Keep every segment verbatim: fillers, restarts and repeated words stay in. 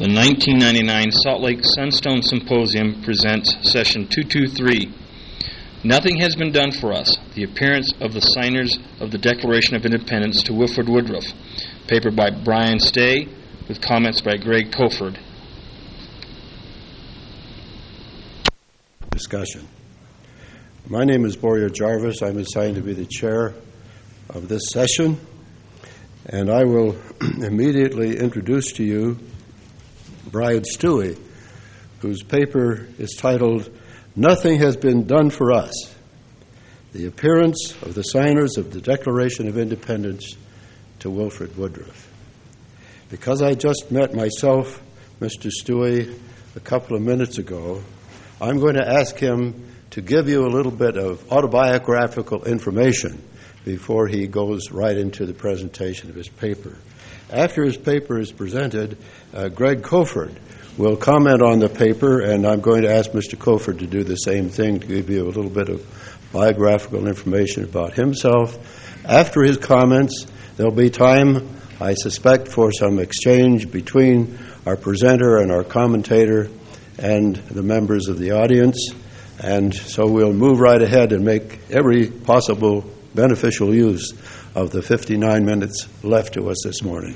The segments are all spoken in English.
The nineteen ninety-nine Salt Lake Sunstone Symposium presents Session two twenty-three. Nothing has been done for us. The appearance of the signers of the Declaration of Independence to Wilford Woodruff. Paper by Brian Stay with comments by Greg Coford. Discussion. My name is Boria Jarvis. I'm assigned to be the chair of this session, and I will immediately introduce to you Brian Stewie, whose paper is titled, Nothing Has Been Done for Us, the Appearance of the Signers of the Declaration of Independence to Wilford Woodruff. Because I just met myself, Mister Stewie, a couple of minutes ago, I'm going to ask him to give you a little bit of autobiographical information before he goes right into the presentation of his paper. After his paper is presented, uh, Greg Coford will comment on the paper, and I'm going to ask Mister Coford to do the same thing, to give you a little bit of biographical information about himself. After his comments, there'll be time, I suspect, for some exchange between our presenter and our commentator and the members of the audience. And so we'll move right ahead and make every possible beneficial use of the fifty-nine minutes left to us this morning.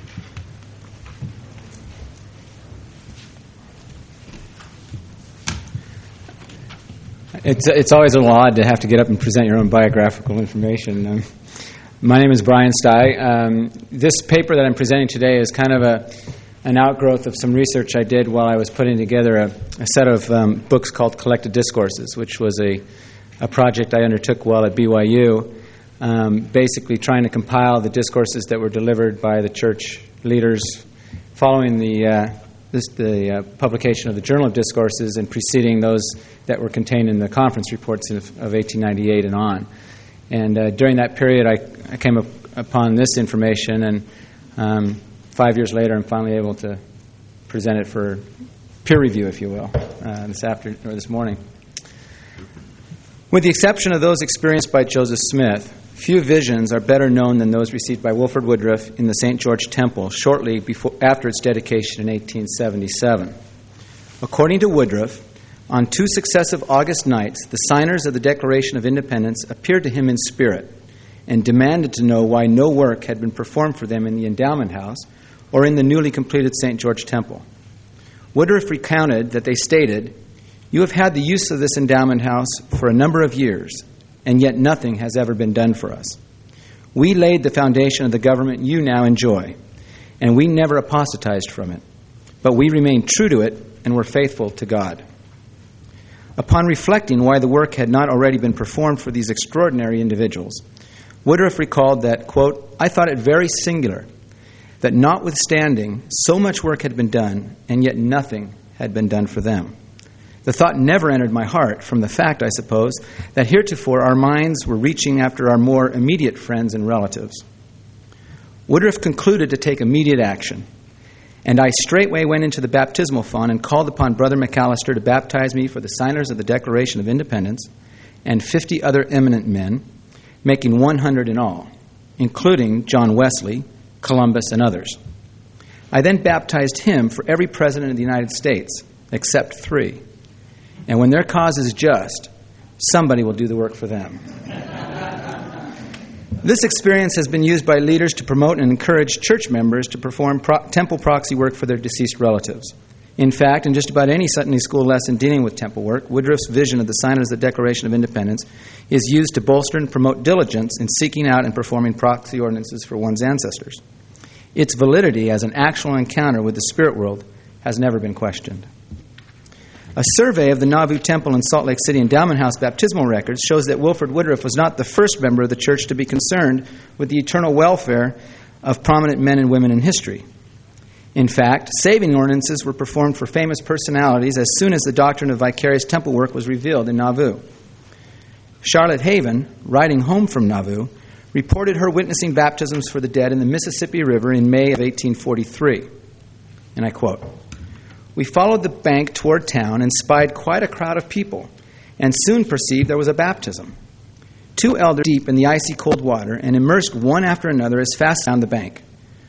It's it's always a little odd to have to get up and present your own biographical information. Um, my name is Brian Stye. Um, this paper that I'm presenting today is kind of a an outgrowth of some research I did while I was putting together a, a set of um, books called Collected Discourses, which was a, a project I undertook while at B Y U, um, basically trying to compile the discourses that were delivered by the church leaders following the uh, this, the uh, publication of the Journal of Discourses and preceding those that were contained in the conference reports of, of eighteen ninety-eight and on. And uh, during that period, I, I came up upon this information, and um, five years later, I'm finally able to present it for peer review, if you will, uh, this afternoon or this morning. With the exception of those experienced by Joseph Smith, few visions are better known than those received by Wilford Woodruff in the Saint George Temple shortly before after its dedication in eighteen seventy-seven. According to Woodruff, on two successive August nights, the signers of the Declaration of Independence appeared to him in spirit and demanded to know why no work had been performed for them in the Endowment House or in the newly completed Saint George Temple. Woodruff recounted that they stated, "You have had the use of this endowment house for a number of years, and yet nothing has ever been done for us. We laid the foundation of the government you now enjoy, and we never apostatized from it, but we remained true to it and were faithful to God." Upon reflecting why the work had not already been performed for these extraordinary individuals, Woodruff recalled that, quote, "I thought it very singular that notwithstanding so much work had been done, and yet nothing had been done for them. The thought never entered my heart from the fact, I suppose, that heretofore our minds were reaching after our more immediate friends and relatives." Woodruff concluded to take immediate action, "And I straightway went into the baptismal font and called upon Brother McAllister to baptize me for the signers of the Declaration of Independence and fifty other eminent men, making one hundred in all, including John Wesley, Columbus, and others. I then baptized him for every president of the United States, except three. And when their cause is just, somebody will do the work for them." This experience has been used by leaders to promote and encourage church members to perform pro- temple proxy work for their deceased relatives. In fact, in just about any Sunday school lesson dealing with temple work, Woodruff's vision of the signers of the Declaration of Independence is used to bolster and promote diligence in seeking out and performing proxy ordinances for one's ancestors. Its validity as an actual encounter with the spirit world has never been questioned. A survey of the Nauvoo Temple and Salt Lake City Endowment House baptismal records shows that Wilford Woodruff was not the first member of the church to be concerned with the eternal welfare of prominent men and women in history. In fact, saving ordinances were performed for famous personalities as soon as the doctrine of vicarious temple work was revealed in Nauvoo. Charlotte Haven, riding home from Nauvoo, reported her witnessing baptisms for the dead in the Mississippi River in May of eighteen forty-three. And I quote, "We followed the bank toward town and spied quite a crowd of people, and soon perceived there was a baptism. Two elders deep in the icy cold water and immersed one after another as fast down the bank.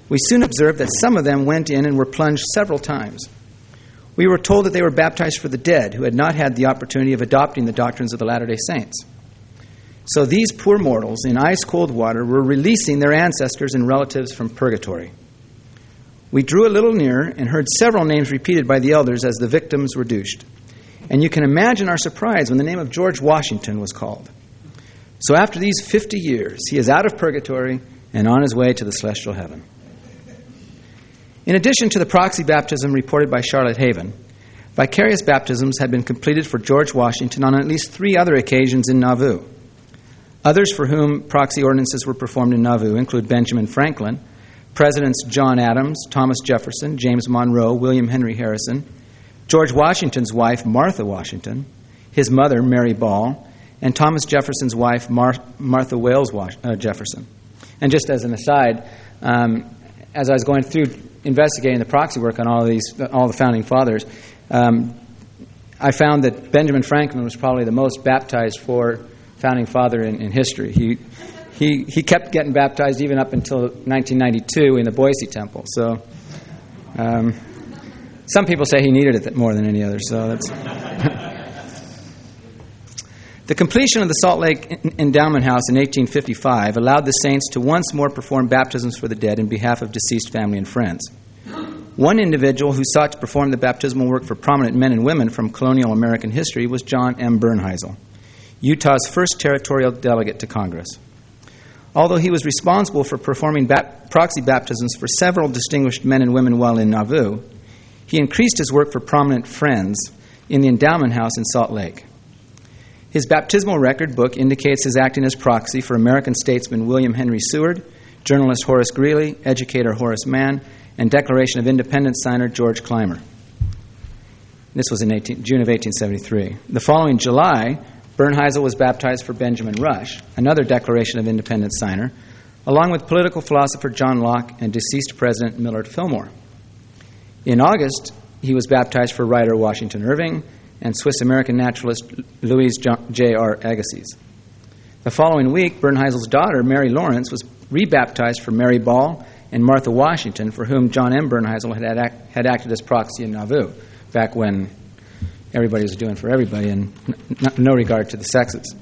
We soon observed that some of them went in and were plunged several times. We were told that they were baptized for the dead who had not had the opportunity of adopting the doctrines of the Latter-day Saints. So these poor mortals in ice-cold water were releasing their ancestors and relatives from purgatory. We drew a little nearer and heard several names repeated by the elders as the victims were douched. And you can imagine our surprise when the name of George Washington was called. So after these fifty years, he is out of purgatory and on his way to the celestial heaven. In addition to the proxy baptism reported by Charlotte Haven, vicarious baptisms had been completed for George Washington on at least three other occasions in Nauvoo. Others for whom proxy ordinances were performed in Nauvoo include Benjamin Franklin, Presidents John Adams, Thomas Jefferson, James Monroe, William Henry Harrison, George Washington's wife, Martha Washington, his mother, Mary Ball, and Thomas Jefferson's wife, Mar- Martha Wales Was- uh, Jefferson. And just as an aside, um, as I was going through investigating the proxy work on all of these, all the founding fathers, um, I found that Benjamin Franklin was probably the most baptized for founding father in, in history. He, he he kept getting baptized even up until nineteen ninety-two in the Boise Temple. So, um, some people say he needed it more than any other. So that's the completion of the Salt Lake Endowment House in eighteen fifty-five allowed the saints to once more perform baptisms for the dead in behalf of deceased family and friends. One individual who sought to perform the baptismal work for prominent men and women from colonial American history was John M. Bernheisel, Utah's first territorial delegate to Congress. Although he was responsible for performing bap- proxy baptisms for several distinguished men and women while in Nauvoo, he increased his work for prominent friends in the Endowment House in Salt Lake. His baptismal record book indicates his acting as proxy for American statesman William Henry Seward, journalist Horace Greeley, educator Horace Mann, and Declaration of Independence signer George Clymer. This was in eighteen, June of eighteen seventy-three. The following July, Bernheisel was baptized for Benjamin Rush, another Declaration of Independence signer, along with political philosopher John Locke and deceased President Millard Fillmore. In August, he was baptized for writer Washington Irving and Swiss-American naturalist Louise J R Agassiz. The following week, Bernheisel's daughter, Mary Lawrence, was rebaptized for Mary Ball and Martha Washington, for whom John M. Bernheisel had, act, had acted as proxy in Nauvoo, back when everybody was doing for everybody and n- no regard to the sexes.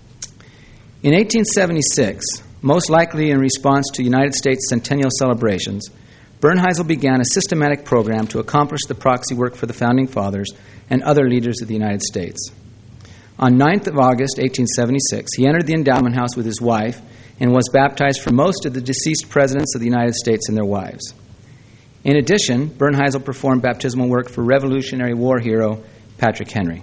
In eighteen seventy-six, most likely in response to United States centennial celebrations, Bernheisel began a systematic program to accomplish the proxy work for the Founding Fathers and other leaders of the United States. On ninth of August, eighteen seventy-six, he entered the Endowment House with his wife and was baptized for most of the deceased presidents of the United States and their wives. In addition, Bernheisel performed baptismal work for Revolutionary War hero Patrick Henry.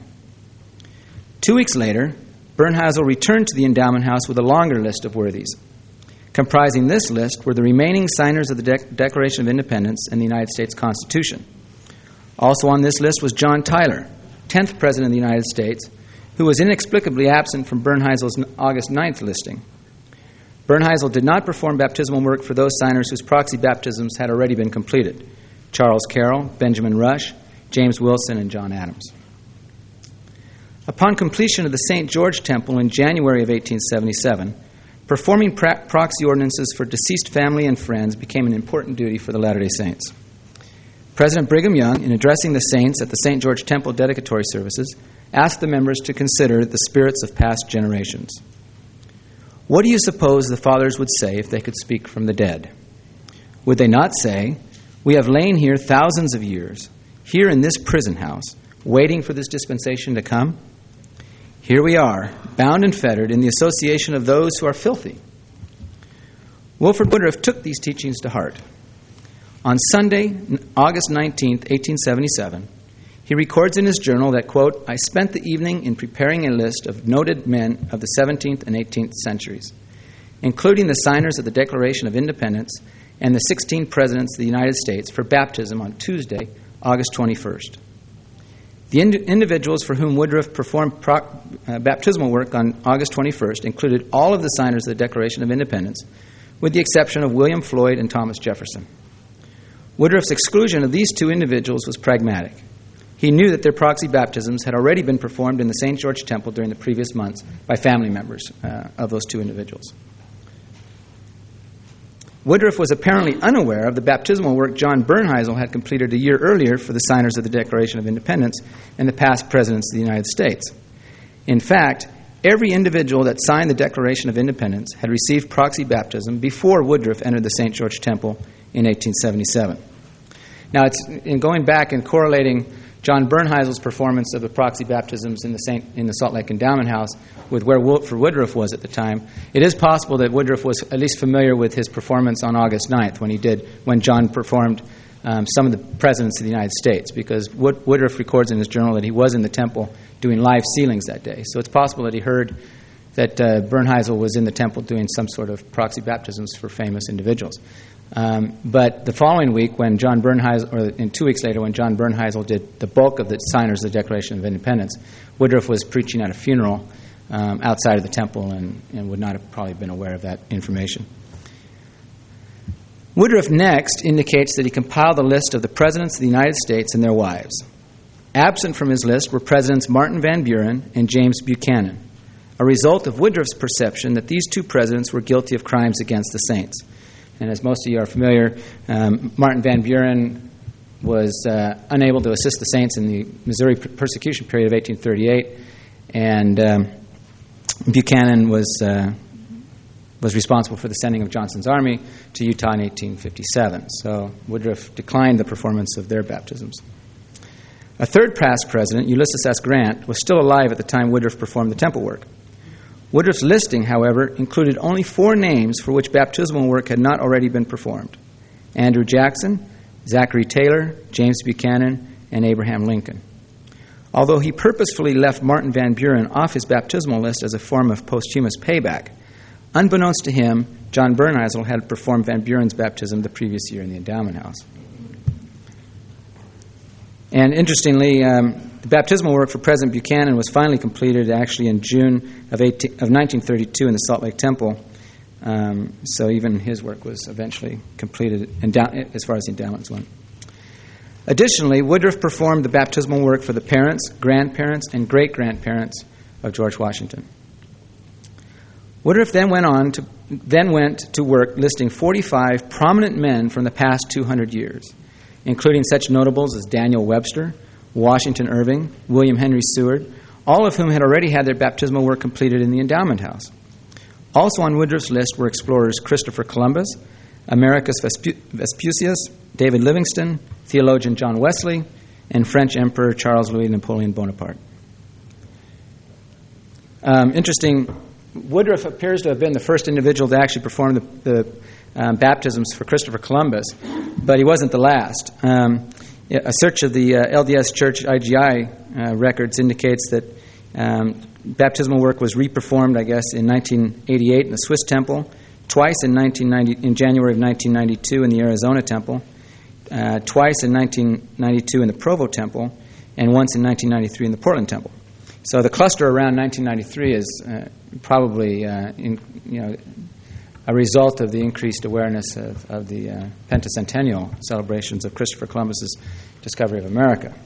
Two weeks later, Bernheisel returned to the Endowment House with a longer list of worthies. Comprising this list were the remaining signers of the De- Declaration of Independence and the United States Constitution. Also on this list was John Tyler, tenth President of the United States, who was inexplicably absent from Bernheisel's August ninth listing. Bernheisel did not perform baptismal work for those signers whose proxy baptisms had already been completed: Charles Carroll, Benjamin Rush, James Wilson, and John Adams. Upon completion of the Saint George Temple in January of eighteen seventy-seven, performing pra- proxy ordinances for deceased family and friends became an important duty for the Latter-day Saints. President Brigham Young, in addressing the saints at the Saint George Temple dedicatory services, asked the members to consider the spirits of past generations. What do you suppose the fathers would say if they could speak from the dead? Would they not say, "We have lain here thousands of years, here in this prison house, waiting for this dispensation to come? Here we are, bound and fettered in the association of those who are filthy." Wilford Woodruff took these teachings to heart. On Sunday, August nineteenth, eighteen seventy-seven, he records in his journal that, quote, "I spent the evening in preparing a list of noted men of the seventeenth and eighteenth centuries, including the signers of the Declaration of Independence and the sixteen presidents of the United States, for baptism on Tuesday, August twenty-first. The ind- individuals for whom Woodruff performed pro- uh, baptismal work on August twenty-first included all of the signers of the Declaration of Independence, with the exception of William Floyd and Thomas Jefferson. Woodruff's exclusion of these two individuals was pragmatic. He knew that their proxy baptisms had already been performed in the Saint George Temple during the previous months by family members uh, of those two individuals. Woodruff was apparently unaware of the baptismal work John Bernheisel had completed a year earlier for the signers of the Declaration of Independence and the past presidents of the United States. In fact, every individual that signed the Declaration of Independence had received proxy baptism before Woodruff entered the Saint George Temple in eighteen seventy-seven. Now, it's in going back and correlating John Bernheisel's performance of the proxy baptisms in the Saint in the Salt Lake Endowment House with where Wilford Woodruff was at the time. It is possible that Woodruff was at least familiar with his performance on August ninth when he did when John performed um, some of the presidents of the United States, because Wood, Woodruff records in his journal that he was in the temple doing live sealings that day. So it's possible that he heard that uh, Bernheisel was in the temple doing some sort of proxy baptisms for famous individuals. Um, but the following week, when John Bernheisel, or in two weeks later, when John Bernheisel did the bulk of the signers of the Declaration of Independence, Woodruff was preaching at a funeral um, outside of the temple and, and would not have probably been aware of that information. Woodruff next indicates that he compiled a list of the presidents of the United States and their wives. Absent from his list were Presidents Martin Van Buren and James Buchanan, a result of Woodruff's perception that these two presidents were guilty of crimes against the saints. And as most of you are familiar, um, Martin Van Buren was uh, unable to assist the saints in the Missouri persecution period of eighteen thirty-eight, and um, Buchanan was uh, was responsible for the sending of Johnson's army to Utah in eighteen fifty-seven. So Woodruff declined the performance of their baptisms. A third past president, Ulysses S. Grant, was still alive at the time Woodruff performed the temple work. Woodruff's listing, however, included only four names for which baptismal work had not already been performed: Andrew Jackson, Zachary Taylor, James Buchanan, and Abraham Lincoln. Although he purposefully left Martin Van Buren off his baptismal list as a form of posthumous payback, unbeknownst to him, John Bernheisel had performed Van Buren's baptism the previous year in the Endowment House. And interestingly, um, the baptismal work for President Buchanan was finally completed actually in June of, eighteen, of nineteen thirty-two in the Salt Lake Temple. Um, so even his work was eventually completed endow- as far as the endowments went. Additionally, Woodruff performed the baptismal work for the parents, grandparents, and great-grandparents of George Washington. Woodruff then went on to then went to work listing forty-five prominent men from the past two hundred years, including such notables as Daniel Webster, Washington Irving, William Henry Seward, all of whom had already had their baptismal work completed in the Endowment House. Also on Woodruff's list were explorers Christopher Columbus, Americus Vespucius, David Livingstone, theologian John Wesley, and French Emperor Charles Louis Napoleon Bonaparte. Um, interesting, Woodruff appears to have been the first individual to actually perform the, the um, baptisms for Christopher Columbus, but he wasn't the last. Um, a search of the uh, L D S Church I G I uh, records indicates that um, baptismal work was re-performed, I guess, in nineteen eighty-eight in the Swiss Temple, twice in nineteen ninety in January of nineteen ninety-two in the Arizona Temple, uh, twice in nineteen ninety-two in the Provo Temple, and once in nineteen ninety-three in the Portland Temple. So the cluster around nineteen ninety-three is uh, probably uh, in, you know, a result of the increased awareness of, of the uh, pentacentennial celebrations of Christopher Columbus's discovery of America.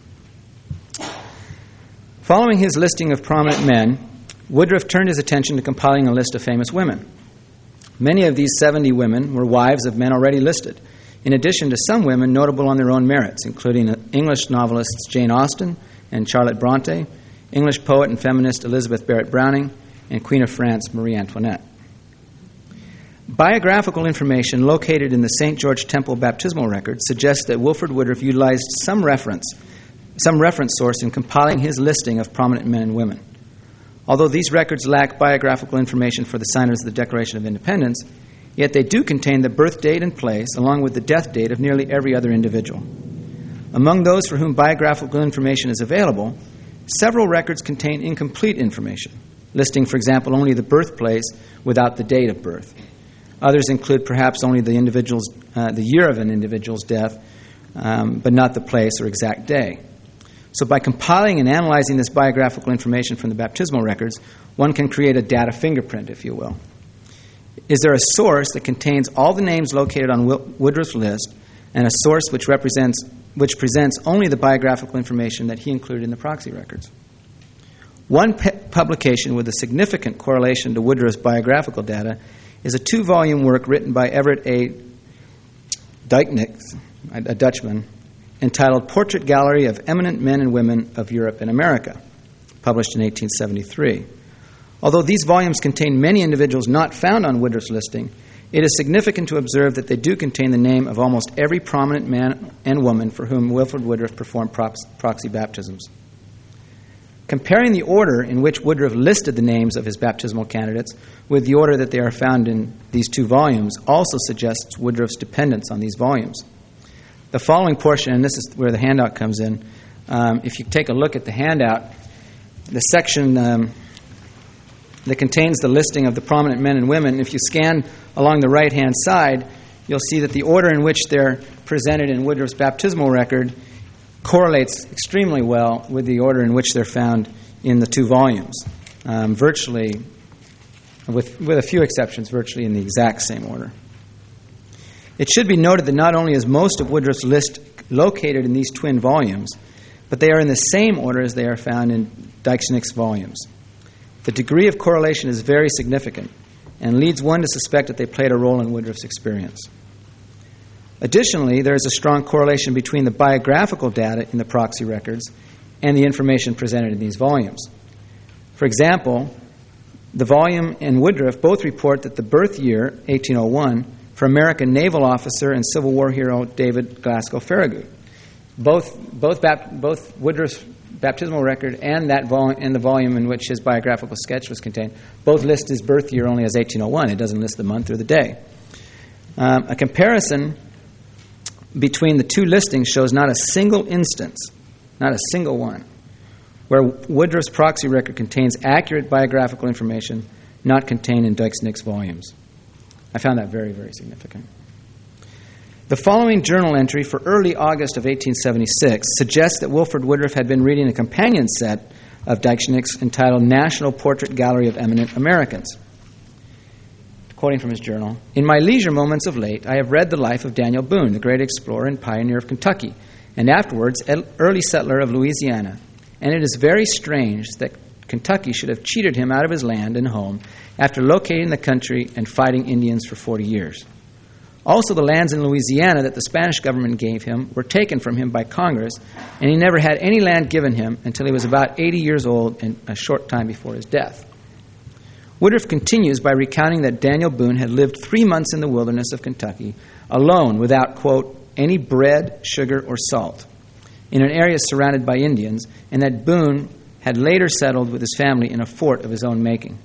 Following his listing of prominent men, Woodruff turned his attention to compiling a list of famous women. Many of these seventy women were wives of men already listed, in addition to some women notable on their own merits, including English novelists Jane Austen and Charlotte Bronte, English poet and feminist Elizabeth Barrett Browning, and Queen of France Marie Antoinette. Biographical information located in the Saint George Temple baptismal record suggests that Wilford Woodruff utilized some reference, some reference source in compiling his listing of prominent men and women. Although these records lack biographical information for the signers of the Declaration of Independence, yet they do contain the birth date and place, along with the death date of nearly every other individual. Among those for whom biographical information is available, several records contain incomplete information, listing, for example, only the birthplace without the date of birth. Others include perhaps only the individual's, uh, the year of an individual's death, um, but not the place or exact day. So by compiling and analyzing this biographical information from the baptismal records, one can create a data fingerprint, if you will. Is there a source that contains all the names located on Woodruff's list, and a source which represents, which presents only the biographical information that he included in the proxy records? One pe- publication with a significant correlation to Woodruff's biographical data is a two-volume work written by Everett A. Dijknik, a Dutchman, entitled Portrait Gallery of Eminent Men and Women of Europe and America, published in eighteen seventy-three. Although these volumes contain many individuals not found on Woodruff's listing, it is significant to observe that they do contain the name of almost every prominent man and woman for whom Wilford Woodruff performed proxy baptisms. Comparing the order in which Woodruff listed the names of his baptismal candidates with the order that they are found in these two volumes also suggests Woodruff's dependence on these volumes. The following portion, and this is where the handout comes in, um, if you take a look at the handout, the section um, that contains the listing of the prominent men and women, if you scan along the right-hand side, you'll see that the order in which they're presented in Woodruff's baptismal record correlates extremely well with the order in which they're found in the two volumes, um, virtually, with, with a few exceptions, virtually in the exact same order. It should be noted that not only is most of Woodruff's list located in these twin volumes, but they are in the same order as they are found in Dijknik's volumes. The degree of correlation is very significant and leads one to suspect that they played a role in Woodruff's experience. Additionally, there is a strong correlation between the biographical data in the proxy records and the information presented in these volumes. For example, the volume and Woodruff both report that the birth year, eighteen oh one, for American naval officer and Civil War hero David Glasgow Farragut. Both both bap- both Woodruff's baptismal record and that vol- and the volume in which his biographical sketch was contained both list his birth year only as eighteen oh one. It doesn't list the month or the day. Um, a comparison between the two listings shows not a single instance, not a single one, where Woodruff's proxy record contains accurate biographical information not contained in Dijknik's volumes. I found that very, very significant. The following journal entry for early August of eighteen seventy-six suggests that Wilford Woodruff had been reading a companion set of Dijknik's entitled National Portrait Gallery of Eminent Americans. Quoting from his journal, "In my leisure moments of late, I have read the life of Daniel Boone, the great explorer and pioneer of Kentucky, and afterwards early settler of Louisiana, and it is very strange that Kentucky should have cheated him out of his land and home after locating the country and fighting Indians for forty years. Also, the lands in Louisiana that the Spanish government gave him were taken from him by Congress, and he never had any land given him until he was about eighty years old and a short time before his death." Woodruff continues by recounting that Daniel Boone had lived three months in the wilderness of Kentucky, alone, without, quote, any bread, sugar, or salt, in an area surrounded by Indians, and that Boone had later settled with his family in a fort of his own making.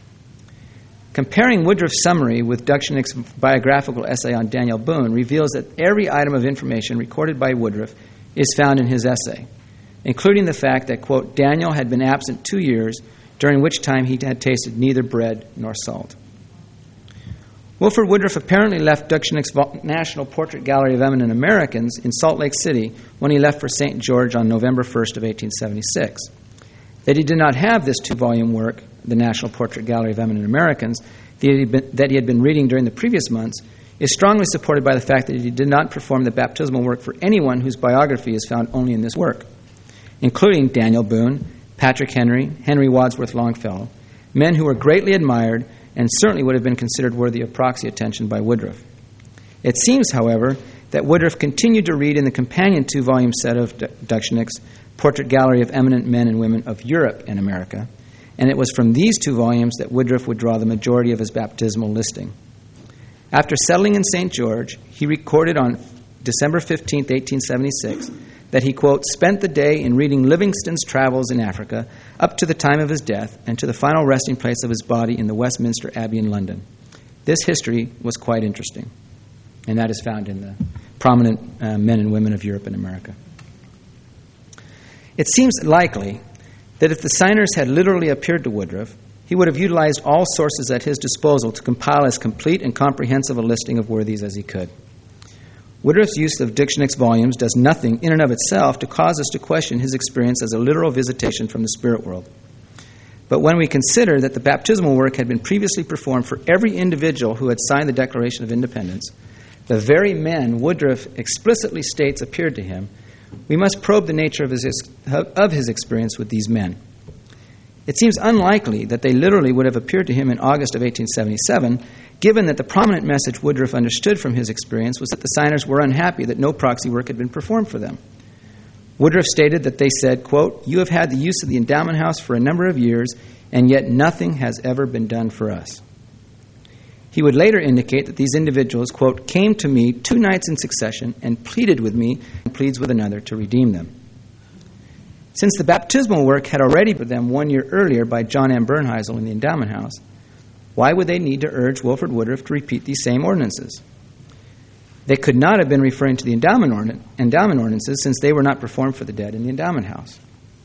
Comparing Woodruff's summary with Dijknik's biographical essay on Daniel Boone reveals that every item of information recorded by Woodruff is found in his essay, including the fact that, quote, Daniel had been absent two years, during which time he had tasted neither bread nor salt. Wilford Woodruff apparently left Dijknik's National Portrait Gallery of Eminent Americans in Salt Lake City when he left for Saint George on November first of eighteen seventy-six. That he did not have this two-volume work, the National Portrait Gallery of Eminent Americans, that he, been, that he had been reading during the previous months, is strongly supported by the fact that he did not perform the baptismal work for anyone whose biography is found only in this work, including Daniel Boone, Patrick Henry, Henry Wadsworth Longfellow, men who were greatly admired and certainly would have been considered worthy of proxy attention by Woodruff. It seems, however, that Woodruff continued to read in the companion two-volume set of Dijknik's Portrait Gallery of Eminent Men and Women of Europe and America, and it was from these two volumes that Woodruff would draw the majority of his baptismal listing. After settling in Saint George, he recorded on December fifteenth, eighteen seventy-six, that he, quote, spent the day in reading Livingstone's travels in Africa up to the time of his death and to the final resting place of his body in the Westminster Abbey in London. This history was quite interesting, and that is found in the prominent uh, men and women of Europe and America. It seems likely that if the signers had literally appeared to Woodruff, he would have utilized all sources at his disposal to compile as complete and comprehensive a listing of worthies as he could. Woodruff's use of Dijknik's volumes does nothing in and of itself to cause us to question his experience as a literal visitation from the spirit world. But when we consider that the baptismal work had been previously performed for every individual who had signed the Declaration of Independence, the very men Woodruff explicitly states appeared to him, we must probe the nature of his, of his experience with these men. It seems unlikely that they literally would have appeared to him in August of eighteen seventy-seven, given that the prominent message Woodruff understood from his experience was that the signers were unhappy that no proxy work had been performed for them. Woodruff stated that they said, quote, "You have had the use of the endowment house for a number of years, and yet nothing has ever been done for us." He would later indicate that these individuals, quote, "came to me two nights in succession and pleaded with me and pleads with another to redeem them." Since the baptismal work had already been them one year earlier by John M. Bernheisel in the endowment house, why would they need to urge Wilford Woodruff to repeat these same ordinances? They could not have been referring to the endowment, ordin- endowment ordinances, since they were not performed for the dead in the endowment house.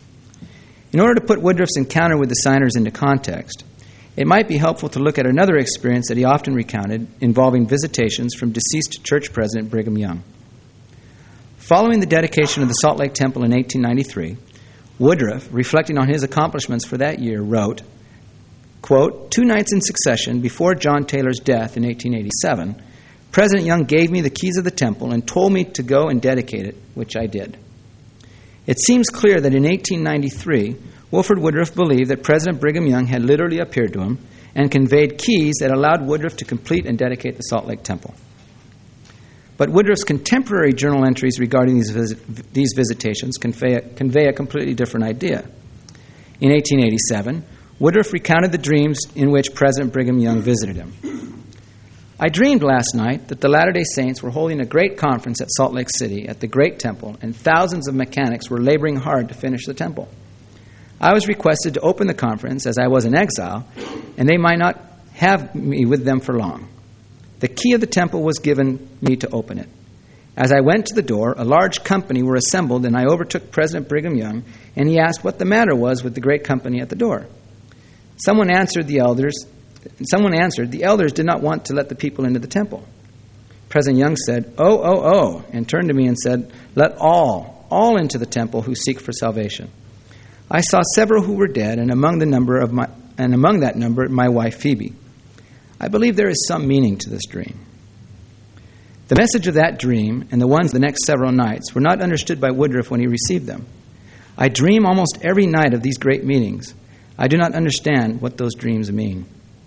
In order to put Woodruff's encounter with the signers into context, it might be helpful to look at another experience that he often recounted involving visitations from deceased church president Brigham Young. Following the dedication of the Salt Lake Temple in eighteen ninety-three, Woodruff, reflecting on his accomplishments for that year, wrote, quote, "Two nights in succession before John Taylor's death in eighteen eighty-seven, President Young gave me the keys of the temple and told me to go and dedicate it, which I did." It seems clear that in eighteen ninety-three, Wilford Woodruff believed that President Brigham Young had literally appeared to him and conveyed keys that allowed Woodruff to complete and dedicate the Salt Lake Temple. But Woodruff's contemporary journal entries regarding these, visit, these visitations convey a, convey a completely different idea. In eighteen eighty-seven, Woodruff recounted the dreams in which President Brigham Young visited him. "I dreamed last night that the Latter-day Saints were holding a great conference at Salt Lake City at the Great Temple, and thousands of mechanics were laboring hard to finish the temple. I was requested to open the conference as I was in exile, and they might not have me with them for long. The key of the temple was given me to open it. As I went to the door, a large company were assembled, and I overtook President Brigham Young, and he asked what the matter was with the great company at the door. Someone answered the elders, someone answered, the elders did not want to let the people into the temple. President Young said, oh, oh, oh, and turned to me and said, let all, all into the temple who seek for salvation. I saw several who were dead, and among the number of my and among that number my wife Phoebe. I believe there is some meaning to this dream. The message of that dream and the ones the next several nights were not understood by Woodruff when he received them. I dream almost every night of these great meetings. I do not understand what those dreams mean.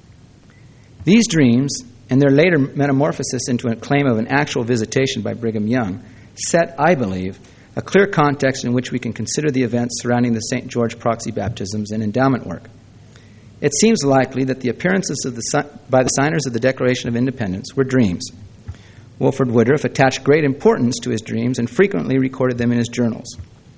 These dreams, and their later metamorphosis into a claim of an actual visitation by Brigham Young, set, I believe, a clear context in which we can consider the events surrounding the Saint George proxy baptisms and endowment work. It seems likely that the appearances of the, by the signers of the Declaration of Independence were dreams. Wilford Woodruff attached great importance to his dreams and frequently recorded them in his journals.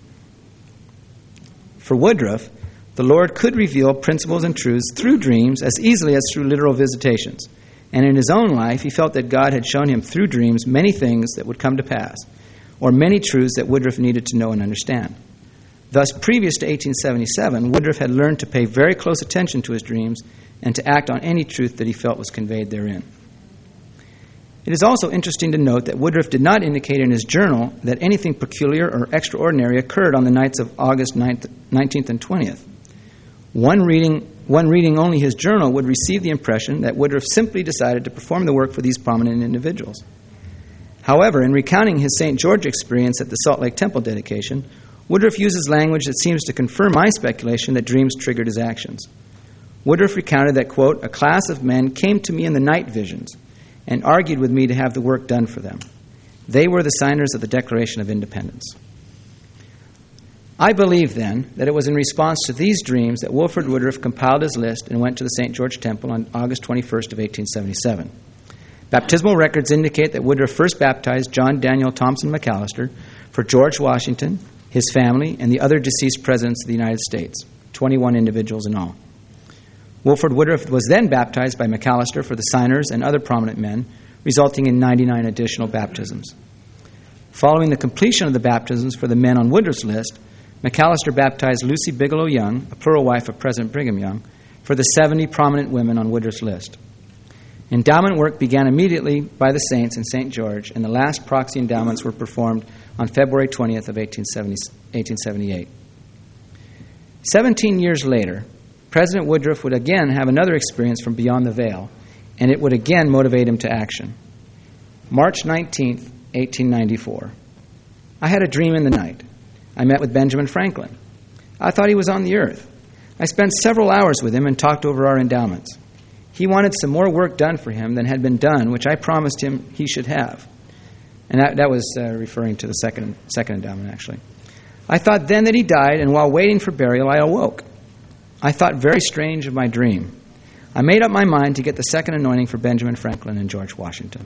For Woodruff, the Lord could reveal principles and truths through dreams as easily as through literal visitations. And in his own life, he felt that God had shown him through dreams many things that would come to pass, or many truths that Woodruff needed to know and understand. Thus, previous to eighteen seventy-seven, Woodruff had learned to pay very close attention to his dreams and to act on any truth that he felt was conveyed therein. It is also interesting to note that Woodruff did not indicate in his journal that anything peculiar or extraordinary occurred on the nights of August ninth, nineteenth and twentieth. One reading, one reading only his journal would receive the impression that Woodruff simply decided to perform the work for these prominent individuals. However, in recounting his Saint George experience at the Salt Lake Temple dedication, Woodruff uses language that seems to confirm my speculation that dreams triggered his actions. Woodruff recounted that, quote, a class of men came to me in the night visions and argued with me to have the work done for them. They were the signers of the Declaration of Independence. I believe, then, that it was in response to these dreams that Wilford Woodruff compiled his list and went to the Saint George Temple on August twenty-first of eighteen seventy-seven. Baptismal records indicate that Woodruff first baptized John Daniel Thompson McAllister for George Washington, his family, and the other deceased presidents of the United States, twenty-one individuals in all. Wilford Woodruff was then baptized by McAllister for the signers and other prominent men, resulting in ninety-nine additional baptisms. Following the completion of the baptisms for the men on Woodruff's list, McAllister baptized Lucy Bigelow Young, a plural wife of President Brigham Young, for the seventy prominent women on Woodruff's list. Endowment work began immediately by the saints in Saint George, and the last proxy endowments were performed on February twentieth of eighteen seventy-eight. Seventeen years later, President Woodruff would again have another experience from beyond the veil, and it would again motivate him to action. March nineteenth, eighteen ninety-four. I had a dream in the night. I met with Benjamin Franklin. I thought he was on the earth. I spent several hours with him and talked over our endowments. He wanted some more work done for him than had been done, which I promised him he should have. And that, that was uh, referring to the second, second endowment, actually. I thought then that he died, and while waiting for burial, I awoke. I thought very strange of my dream. I made up my mind to get the second anointing for Benjamin Franklin and George Washington.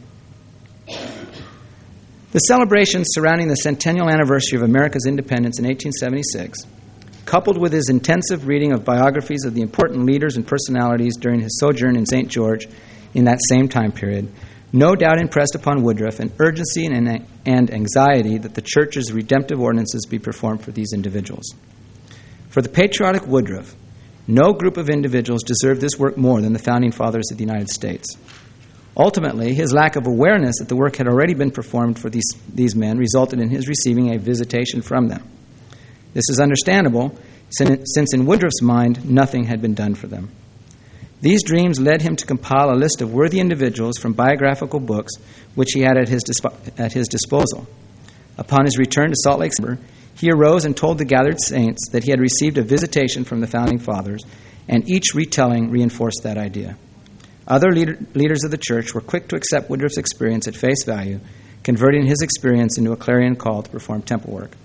The celebrations surrounding the centennial anniversary of America's independence in eighteen seventy-six, coupled with his intensive reading of biographies of the important leaders and personalities during his sojourn in Saint George in that same time period, no doubt impressed upon Woodruff an urgency and, and anxiety that the Church's redemptive ordinances be performed for these individuals. For the patriotic Woodruff, no group of individuals deserved this work more than the Founding Fathers of the United States. Ultimately, his lack of awareness that the work had already been performed for these, these men resulted in his receiving a visitation from them. This is understandable, since in Woodruff's mind, nothing had been done for them. These dreams led him to compile a list of worthy individuals from biographical books which he had at his, disp- at his disposal. Upon his return to Salt Lake City, he arose and told the gathered saints that he had received a visitation from the Founding Fathers, and each retelling reinforced that idea. Other leader, leaders of the Church were quick to accept Woodruff's experience at face value, converting his experience into a clarion call to perform temple work.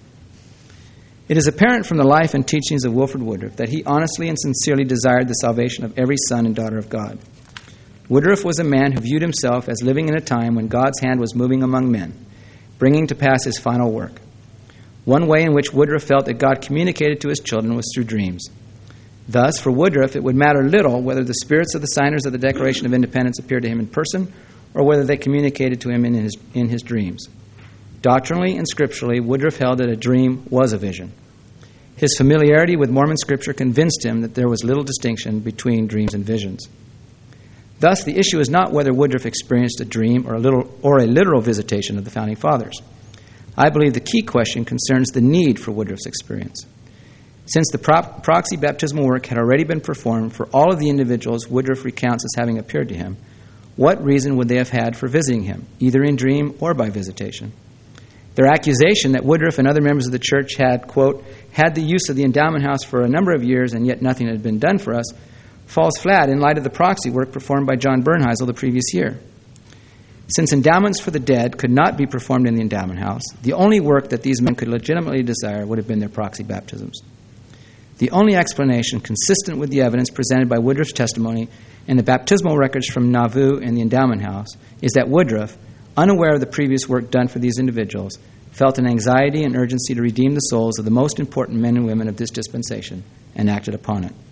It is apparent from the life and teachings of Wilford Woodruff that he honestly and sincerely desired the salvation of every son and daughter of God. Woodruff was a man who viewed himself as living in a time when God's hand was moving among men, bringing to pass his final work. One way in which Woodruff felt that God communicated to his children was through dreams. Thus, for Woodruff, it would matter little whether the spirits of the signers of the Declaration of Independence appeared to him in person or whether they communicated to him in his, in his dreams. Doctrinally and scripturally, Woodruff held that a dream was a vision. His familiarity with Mormon scripture convinced him that there was little distinction between dreams and visions. Thus, the issue is not whether Woodruff experienced a dream or a, little, or a literal visitation of the Founding Fathers. I believe the key question concerns the need for Woodruff's experience. Since the pro- proxy baptismal work had already been performed for all of the individuals Woodruff recounts as having appeared to him, what reason would they have had for visiting him, either in dream or by visitation? Their accusation that Woodruff and other members of the Church had, quote, had the use of the endowment house for a number of years and yet nothing had been done for us, falls flat in light of the proxy work performed by John Bernheisel the previous year. Since endowments for the dead could not be performed in the endowment house, the only work that these men could legitimately desire would have been their proxy baptisms. The only explanation consistent with the evidence presented by Woodruff's testimony and the baptismal records from Nauvoo and the endowment house is that Woodruff, unaware of the previous work done for these individuals, felt an anxiety and urgency to redeem the souls of the most important men and women of this dispensation and acted upon it.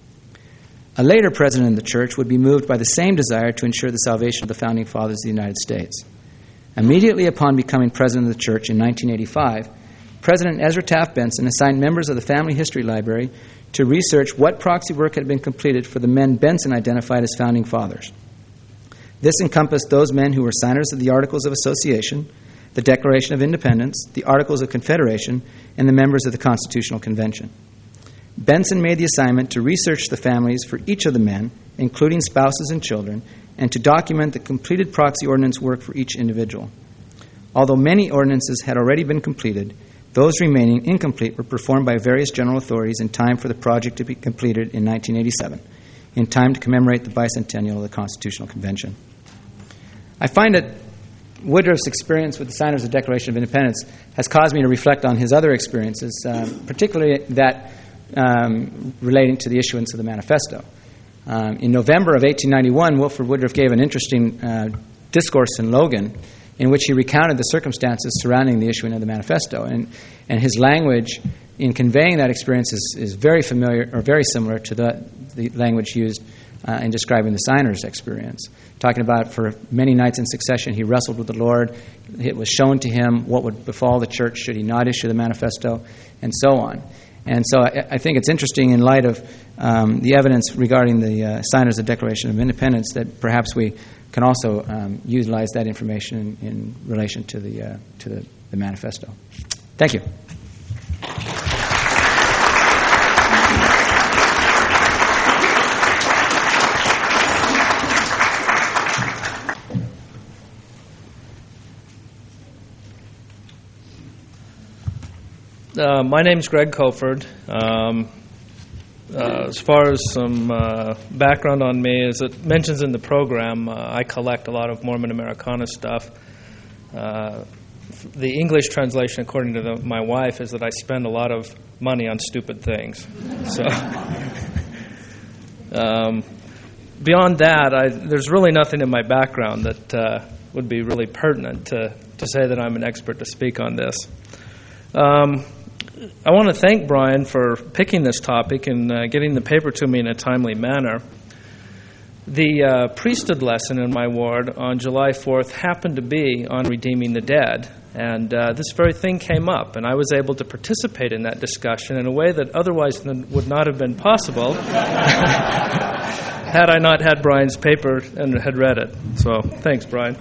A later president of the Church would be moved by the same desire to ensure the salvation of the Founding Fathers of the United States. Immediately upon becoming president of the Church in nineteen eighty-five, President Ezra Taft Benson assigned members of the Family History Library to research what proxy work had been completed for the men Benson identified as Founding Fathers. This encompassed those men who were signers of the Articles of Association, the Declaration of Independence, the Articles of Confederation, and the members of the Constitutional Convention. Benson made the assignment to research the families for each of the men, including spouses and children, and to document the completed proxy ordinance work for each individual. Although many ordinances had already been completed, those remaining incomplete were performed by various general authorities in time for the project to be completed in nineteen eighty-seven, in time to commemorate the bicentennial of the Constitutional Convention. I find that Woodruff's experience with the signers of the Declaration of Independence has caused me to reflect on his other experiences, um, particularly that um, relating to the issuance of the Manifesto. Um, in November of eighteen ninety-one, Wilford Woodruff gave an interesting uh, discourse in Logan in which he recounted the circumstances surrounding the issuing of the Manifesto. And, and his language in conveying that experience is, is very familiar or very similar to the, the language used uh, in describing the signer's experience. Talking about for many nights in succession, he wrestled with the Lord. It was shown to him what would befall the church should he not issue the Manifesto, and so on. And so I, I think it's interesting in light of um, the evidence regarding the uh, signers of the Declaration of Independence that perhaps we can also um, utilize that information in, in relation to the uh, to the, the Manifesto. Thank you. Uh, my name's Greg Coford. Um, Uh, as far as some uh, background on me, as it mentions in the program, uh, I collect a lot of Mormon Americana stuff. Uh, the English translation, according to the, my wife, is that I spend a lot of money on stupid things. So, um, beyond that, I, there's really nothing in my background that uh, would be really pertinent to, to say that I'm an expert to speak on this. Um, I want to thank Brian for picking this topic and uh, getting the paper to me in a timely manner. The uh, priesthood lesson in my ward on July fourth happened to be on redeeming the dead, and uh, this very thing came up, and I was able to participate in that discussion in a way that otherwise would not have been possible had I not had Brian's paper and had read it. So, thanks, Brian.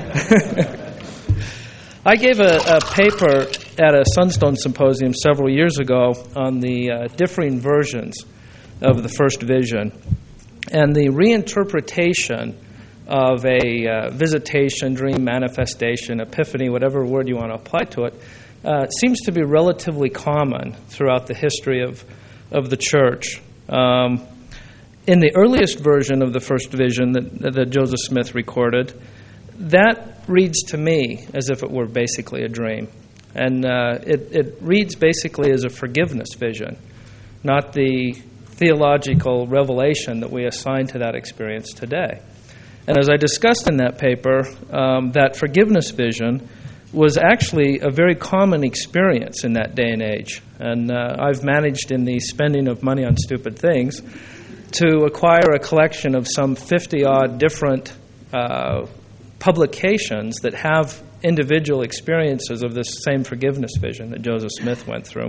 I gave a, a paper at a Sunstone Symposium several years ago on the uh, differing versions of the first vision and the reinterpretation of a uh, visitation, dream, manifestation, epiphany, whatever word you want to apply to it, uh, seems to be relatively common throughout the history of, of the church. Um, in the earliest version of the first vision that, that Joseph Smith recorded, that reads to me as if it were basically a dream. And uh, it, it reads basically as a forgiveness vision, not the theological revelation that we assign to that experience today. And as I discussed in that paper, um, that forgiveness vision was actually a very common experience in that day and age. And uh, I've managed in the spending of money on stupid things to acquire a collection of some fifty-odd different uh, publications that have individual experiences of this same forgiveness vision that Joseph Smith went through.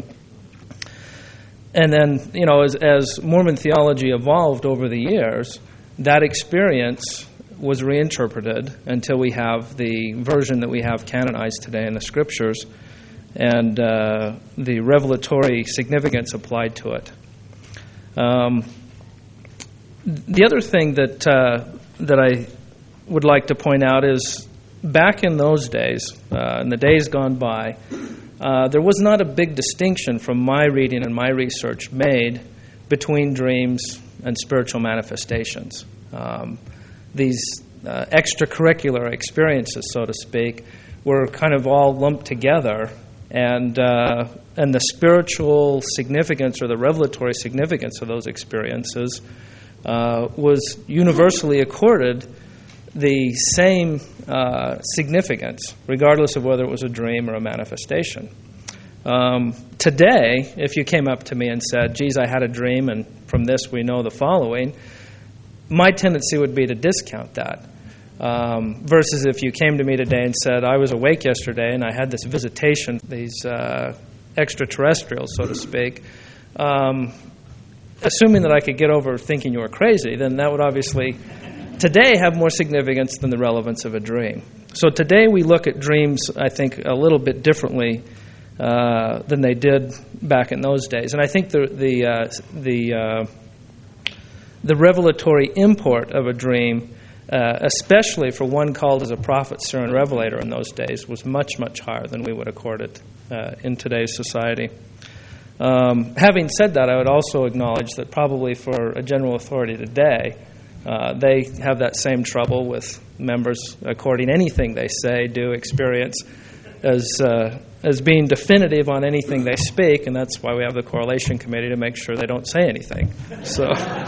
And then, you know, as, as Mormon theology evolved over the years, that experience was reinterpreted until we have the version that we have canonized today in the Scriptures and uh, the revelatory significance applied to it. Um, the other thing that uh, that I would like to point out is back in those days, uh, in the days gone by, uh, there was not a big distinction from my reading and my research made between dreams and spiritual manifestations. Um, these uh, extracurricular experiences, so to speak, were kind of all lumped together, and uh, and the spiritual significance or the revelatory significance of those experiences uh, was universally accorded the same uh, significance, regardless of whether it was a dream or a manifestation. Um, today, if you came up to me and said, geez, I had a dream, and from this we know the following, my tendency would be to discount that. Um, versus if you came to me today and said, I was awake yesterday and I had this visitation, these uh, extraterrestrials, so to speak, um, assuming that I could get over thinking you were crazy, then that would obviously today have more significance than the relevance of a dream. So today we look at dreams, I think, a little bit differently uh, than they did back in those days. And I think the the uh, the uh, the revelatory import of a dream, uh, especially for one called as a prophet, seer, and revelator in those days, was much, much higher than we would accord it uh, in today's society. Um, having said that, I would also acknowledge that probably for a general authority today, Uh, they have that same trouble with members according anything they say, do, experience as uh, as being definitive on anything they speak, and that's why we have the Correlation Committee to make sure they don't say anything. So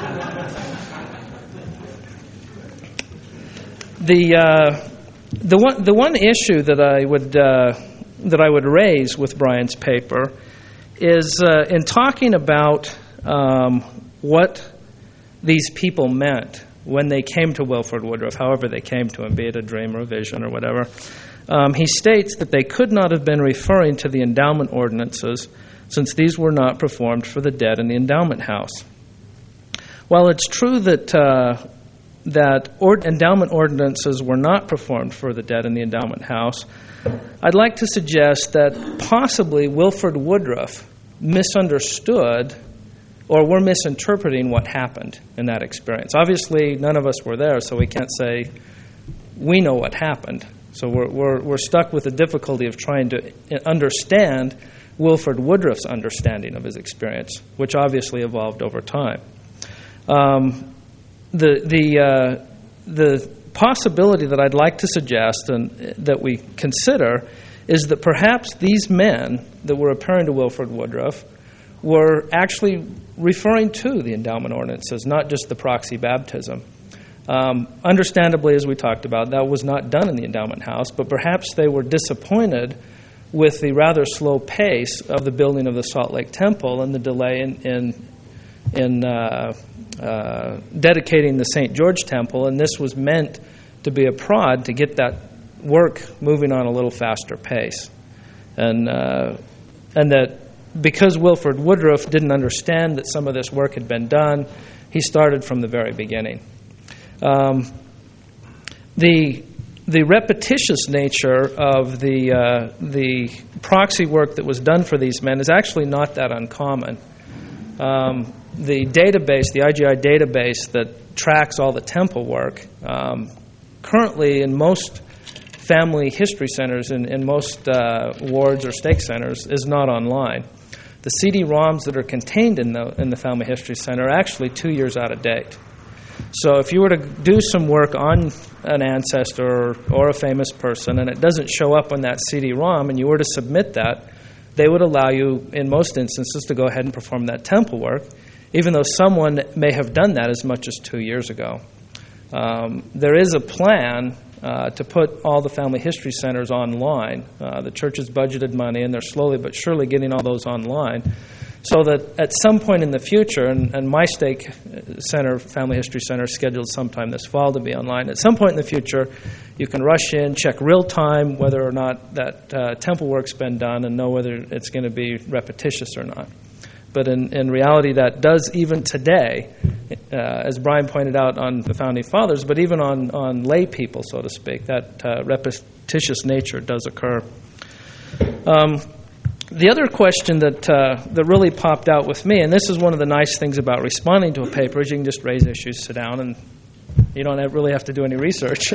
the uh, the one the one issue that I would uh, that I would raise with Brian's paper is uh, in talking about um, what these people meant when they came to Wilford Woodruff, however they came to him, be it a dream or a vision or whatever. Um, he states that they could not have been referring to the endowment ordinances, since these were not performed for the dead in the endowment house. While it's true that uh, that or- endowment ordinances were not performed for the dead in the endowment house, I'd like to suggest that possibly Wilford Woodruff misunderstood or we're misinterpreting what happened in that experience. Obviously, none of us were there, so we can't say we know what happened. So we're we're, we're stuck with the difficulty of trying to understand Wilford Woodruff's understanding of his experience, which obviously evolved over time. Um, the the uh, the possibility that I'd like to suggest and that we consider is that perhaps these men that were appearing to Wilford Woodruff were actually referring to the endowment ordinances, not just the proxy baptism. Um, understandably, as we talked about, that was not done in the endowment house, but perhaps they were disappointed with the rather slow pace of the building of the Salt Lake Temple and the delay in in, in uh, uh, dedicating the Saint George Temple, and this was meant to be a prod to get that work moving on a little faster pace. And uh, and that because Wilford Woodruff didn't understand that some of this work had been done, he started from the very beginning. Um, the the repetitious nature of the uh, the proxy work that was done for these men is actually not that uncommon. Um, the database, the I G I database that tracks all the temple work, um, currently in most family history centers and in, in most uh, wards or stake centers is not online. The C D ROMs that are contained in the in the Family History Center are actually two years out of date. So if you were to do some work on an ancestor or, or a famous person and it doesn't show up on that C D ROM and you were to submit that, they would allow you, in most instances, to go ahead and perform that temple work, even though someone may have done that as much as two years ago. Um, there is a plan uh, to put all the family history centers online. Uh, the church has budgeted money, and they're slowly but surely getting all those online, so that at some point in the future, and, and my stake center, Family History Center, is scheduled sometime this fall to be online. At some point in the future, you can rush in, check real time whether or not that uh, temple work's been done, and know whether it's going to be repetitious or not. But in, in reality, that does even today, uh, as Brian pointed out on the Founding Fathers, but even on, on lay people, so to speak, that uh, repetitious nature does occur. Um, the other question that uh, that really popped out with me, and this is one of the nice things about responding to a paper, is you can just raise issues, sit down, and you don't have, really have to do any research.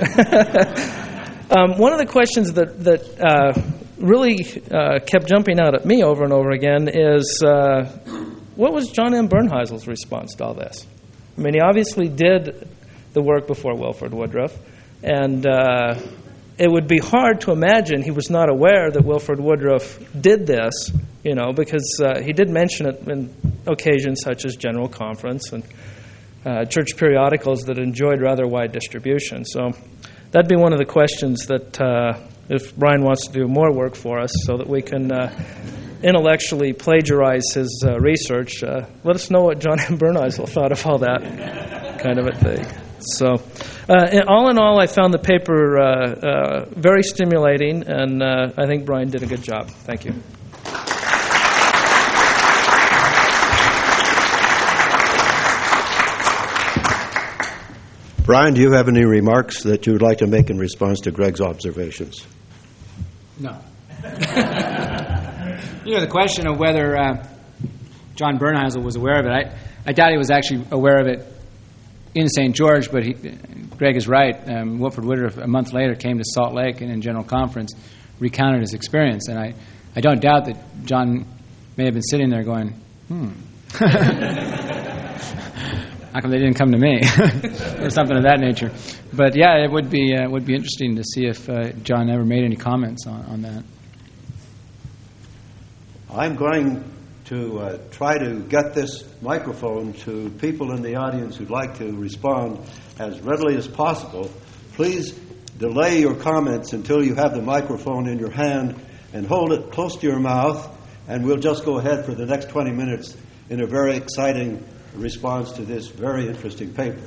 um, one of the questions that, that uh, really uh, kept jumping out at me over and over again is, uh, what was John M. Bernheisel's response to all this? I mean, he obviously did the work before Wilford Woodruff, and uh, it would be hard to imagine he was not aware that Wilford Woodruff did this, you know, because uh, he did mention it in occasions such as General Conference and uh, church periodicals that enjoyed rather wide distribution. So that'd be one of the questions that, uh, if Brian wants to do more work for us so that we can uh, intellectually plagiarize his uh, research, uh, let us know what John M. Bernheisel thought of all that kind of a thing. So, uh, all in all, I found the paper uh, uh, very stimulating, and uh, I think Brian did a good job. Thank you. Brian, do you have any remarks that you would like to make in response to Greg's observations? No. You know, the question of whether uh, John Bernheisel was aware of it, I, I doubt he was actually aware of it in Saint George, but he, Greg is right. Um, Wilford Woodruff, a month later, came to Salt Lake and in General Conference recounted his experience. And I, I don't doubt that John may have been sitting there going, hmm, how come they didn't come to me? Or something of that nature. But yeah, it would be uh, would be interesting to see if uh, John ever made any comments on, on that. I'm going to uh, try to get this microphone to people in the audience who'd like to respond as readily as possible. Please delay your comments until you have the microphone in your hand and hold it close to your mouth, and we'll just go ahead for the next twenty minutes in a very exciting response to this very interesting paper.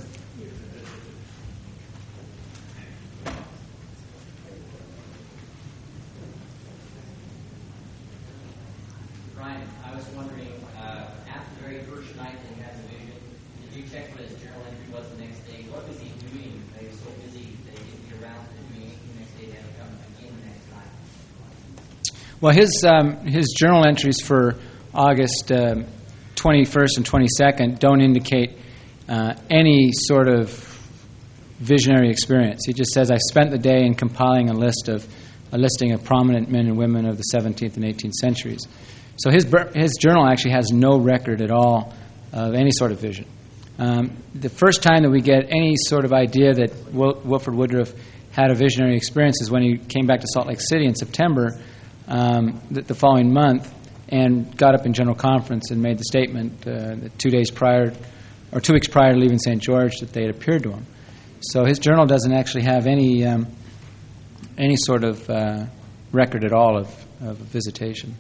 Brian, I was wondering, uh, after the very first night that he had the vision, did you check what his journal entry was the next day? What was he doing? He was so busy that he didn't get around to doing anything the next day to have to come again the next time. Well, his um, his journal entries for August um, twenty-first and twenty-second don't indicate uh, any sort of visionary experience. He just says, I spent the day in compiling a list of a listing of prominent men and women of the seventeenth and eighteenth centuries. So his his journal actually has no record at all of any sort of vision. Um, the first time that we get any sort of idea that Wil- Wilford Woodruff had a visionary experience is when he came back to Salt Lake City in September um, the, the following month and got up in General Conference and made the statement uh, that two days prior, or two weeks prior to leaving Saint George, that they had appeared to him. So his journal doesn't actually have any um, any sort of uh, record at all of, of visitation.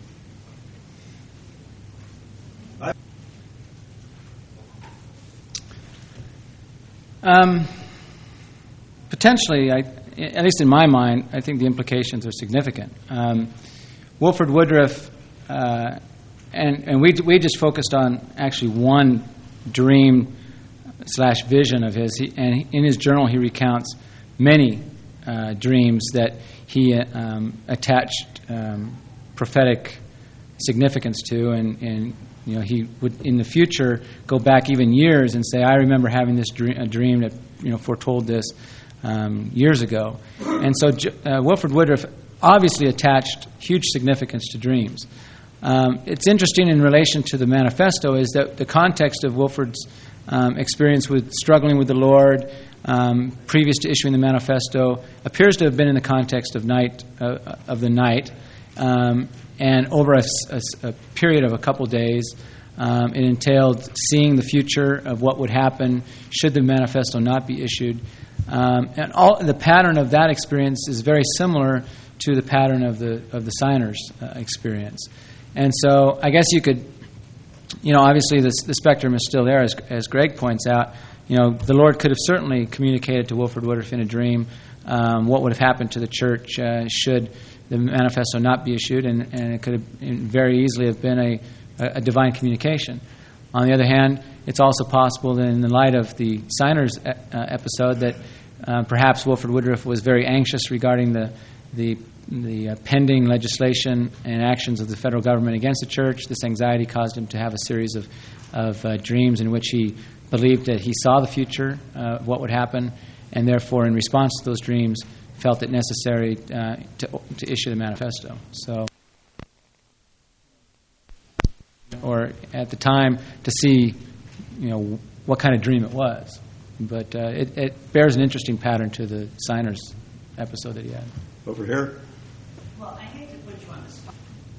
Um, potentially, I, at least in my mind, I think the implications are significant. Um, Wilford Woodruff, uh, and and we we just focused on actually one dream slash vision of his, he, and in his journal he recounts many uh, dreams that he um, attached um, prophetic significance to, and and. You know, he would in the future go back even years and say, "I remember having this dream, a dream that you know foretold this um, years ago." And so, uh, Wilford Woodruff obviously attached huge significance to dreams. Um, it's interesting in relation to the manifesto is that the context of Wilford's um, experience with struggling with the Lord, um, previous to issuing the manifesto, appears to have been in the context of night uh, of the night. Um, And over a, a, a period of a couple days, um, it entailed seeing the future of what would happen should the manifesto not be issued. Um, and all the pattern of that experience is very similar to the pattern of the of the signers' uh, experience. And so, I guess you could, you know, obviously the, the spectrum is still there, as, as Greg points out. You know, the Lord could have certainly communicated to Wilford Woodruff in a dream um, what would have happened to the church uh, should the manifesto not be issued, and, and it could have very easily have been a, a divine communication. On the other hand, it's also possible that in the light of the signers uh, episode that uh, perhaps Wilford Woodruff was very anxious regarding the the, the uh, pending legislation and actions of the federal government against the church. This anxiety caused him to have a series of, of uh, dreams in which he believed that he saw the future uh, of what would happen, and therefore in response to those dreams felt it necessary uh, to to issue the manifesto. So, or at the time to see, you know, what kind of dream it was. But uh, it, it bears an interesting pattern to the signers episode that he had. Over here. Well, I hate to put you on the spot.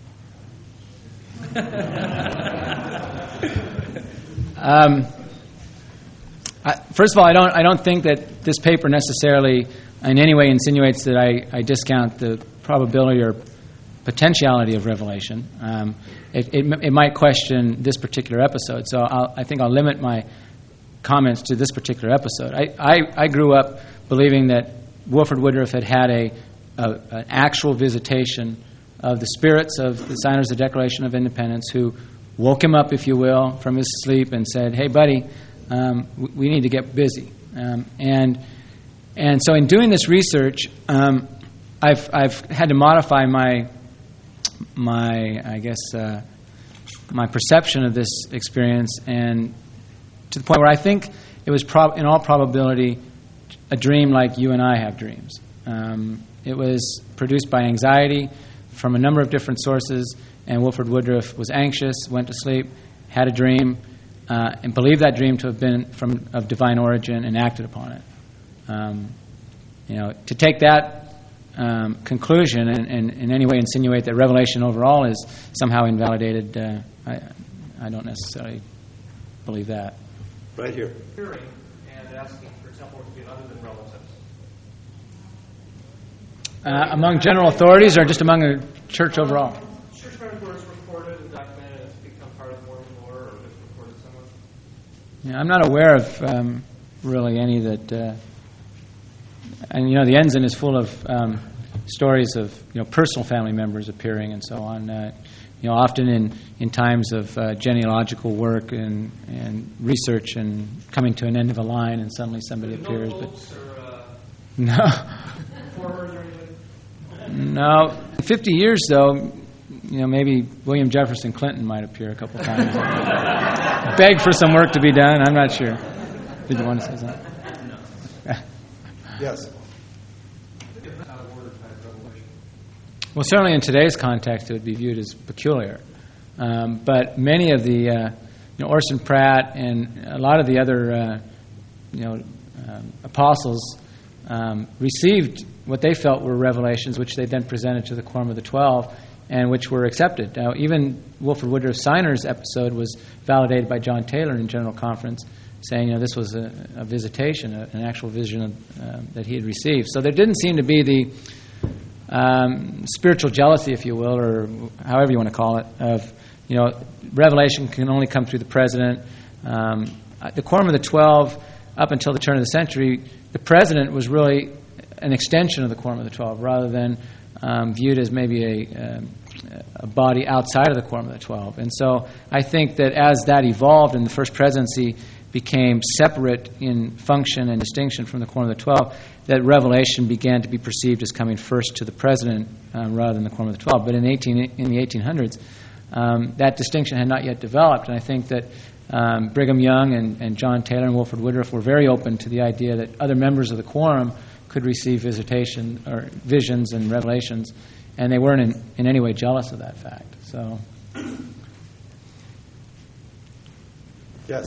um, I, first of all, I don't I don't think that this paper necessarily in any way insinuates that I, I discount the probability or potentiality of revelation. Um, it, it, it might question this particular episode, so I'll, I think I'll limit my comments to this particular episode. I, I, I grew up believing that Wilford Woodruff had had a, a an actual visitation of the spirits of the signers of the Declaration of Independence who woke him up, if you will, from his sleep and said, "Hey, buddy, um, we, we need to get busy." Um, and And so, in doing this research, um, I've I've had to modify my my I guess uh, my perception of this experience, and to the point where I think it was prob- in all probability a dream like you and I have dreams. Um, it was produced by anxiety from a number of different sources, and Wilford Woodruff was anxious, went to sleep, had a dream, uh, and believed that dream to have been from of divine origin, and acted upon it. Um, you know, to take that um, conclusion and, and in any way insinuate that revelation overall is somehow invalidated, uh, I, I don't necessarily believe that. Right here. Hearing and asking for temple to be other than relatives. Uh, among general authorities or just among the church overall? Church members where it's recorded and documented and it's become part of the Mormon lore, or it's recorded somewhere. Yeah, I'm not aware of um, really any that. Uh, and you know, the Ensign is full of um, stories of you know personal family members appearing and so on. Uh, you know, often in, in times of uh, genealogical work and and research and coming to an end of a line, and suddenly somebody no appears. Popes But or, uh, no, reformers or anything? no. In fifty years, though, you know, maybe William Jefferson Clinton might appear a couple times. Beg for some work to be done. I'm not sure. Did you want to say something? Yes. Well, certainly in today's context, it would be viewed as peculiar. Um, but many of the, uh, you know, Orson Pratt and a lot of the other, uh, you know, um, apostles um, received what they felt were revelations, which they then presented to the Quorum of the Twelve, and which were accepted. Now, even Wilford Woodruff Signer's episode was validated by John Taylor in General Conference, saying, you know, this was a, a visitation, a, an actual vision of, uh, that he had received. So there didn't seem to be the um, spiritual jealousy, if you will, or however you want to call it, of, you know, revelation can only come through the president. Um, the Quorum of the Twelve, up until the turn of the century, the president was really an extension of the Quorum of the Twelve, rather than um, viewed as maybe a, a body outside of the Quorum of the Twelve. And so I think that as that evolved and the First Presidency became separate in function and distinction from the Quorum of the Twelve, that revelation began to be perceived as coming first to the president um, rather than the Quorum of the Twelve. But in, eighteen, in the eighteen hundreds, um, that distinction had not yet developed, and I think that um, Brigham Young and, and John Taylor and Wilford Woodruff were very open to the idea that other members of the Quorum could receive visitation or visions and revelations, and they weren't in, in any way jealous of that fact. So, Yes.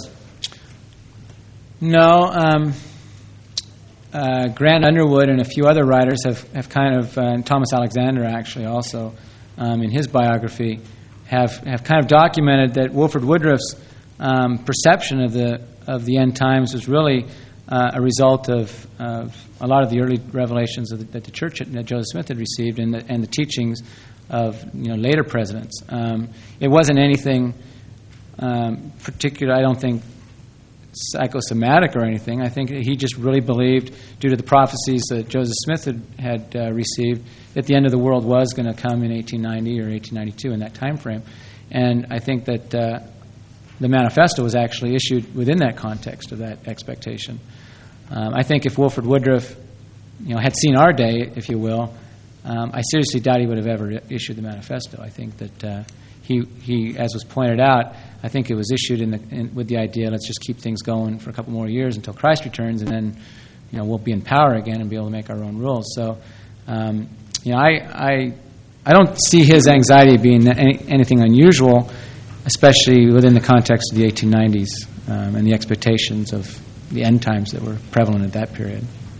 no, um, uh, Grant Underwood and a few other writers have, have kind of, uh, and Thomas Alexander actually also, um, in his biography, have, have kind of documented that Wilford Woodruff's um, perception of the of the end times was really uh, a result of, of a lot of the early revelations of the, that the church that Joseph Smith had received, and the, and the teachings of, you know, later presidents. Um, it wasn't anything um, particular, I don't think, psychosomatic or anything. I think he just really believed, due to the prophecies that Joseph Smith had, had uh, received, that the end of the world was going to come in eighteen ninety or eighteen ninety-two, in that time frame. And I think that uh, the manifesto was actually issued within that context of that expectation. Um, I think if Wilford Woodruff, you know, had seen our day, if you will, um, I seriously doubt he would have ever issued the manifesto. I think that uh, he, he, as was pointed out, I think it was issued in the, in, with the idea, let's just keep things going for a couple more years until Christ returns, and then, you know, we'll be in power again and be able to make our own rules. So, um, you know, I, I, I don't see his anxiety being any, anything unusual, especially within the context of the eighteen nineties um, and the expectations of the end times that were prevalent at that period.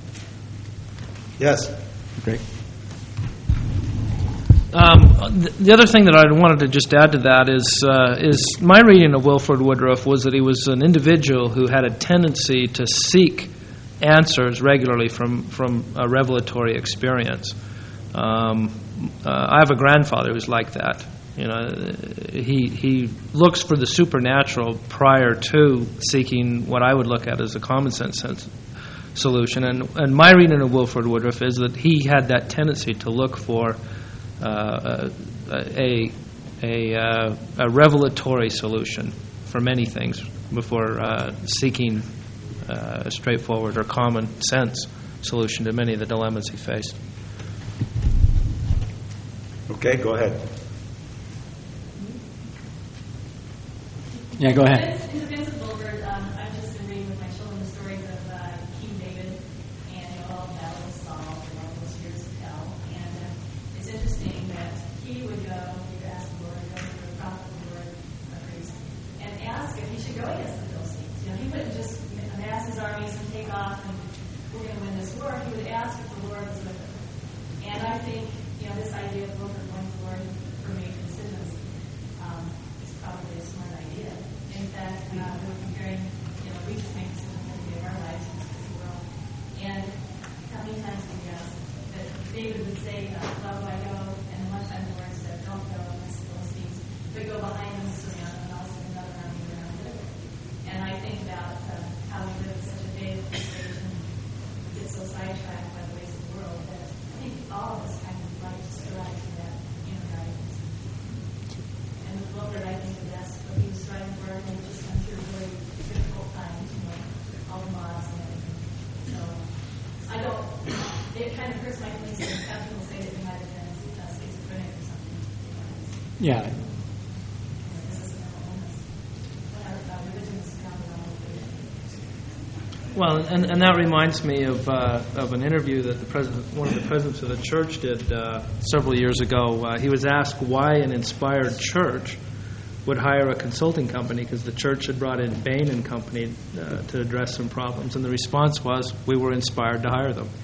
Yes. Great. Um, the other thing that I wanted to just add to that is uh, is my reading of Wilford Woodruff was that he was an individual who had a tendency to seek answers regularly from, from a revelatory experience. Um, uh, I have a grandfather who's like that. You know, he he looks for the supernatural prior to seeking what I would look at as a common sense sense solution. And and my reading of Wilford Woodruff is that he had that tendency to look for uh, a a, uh, a revelatory solution for many things before uh, seeking uh, a straightforward or common sense solution to many of the dilemmas he faced. Okay, go ahead. Yeah, go ahead. In defense of Wilford, um, I've just been reading with my children the stories of uh, King David and, you know, all the battles Saul and all those years of hell. And uh, it's interesting that he would go, he would ask the Lord, go to the prophet of the Lord, a priest, and ask if he should go against the Philistines. You know, he wouldn't just amass his armies and take off and we're going to win this war. He would ask if the Lord was with him. And I think, you know, this idea of Wilford going forward for major decisions um, is probably a smart idea. In fact, uh, we were comparing, you know, we just make decisions every day of our lives in this world. And how many times do we ask that David would say, uh, well, do I go? And one time the Lord said, don't go against the Philistines, but go behind them, surround them, and also another army around it. And I think about uh, how we live in such a faithful stage and we get so sidetracked by the ways of the world that I think all of us kind of like to strive for that inner guidance. And with Wilford, I think that that's what he was striving for, and he just went through really difficult times, you know, all the mods and everything. So I don't, it kind of hurts my feelings when some people say that we might have been uh, schizophrenic or something. Yeah. This is mental illness. But our uh, religion is founded on religion. Well, and, and that reminds me of uh, of an interview that the president, one of the presidents of the church did uh, several years ago. Uh, he was asked why an inspired church would hire a consulting company because the church had brought in Bain and Company uh, to address some problems, and the response was, "We were inspired to hire them."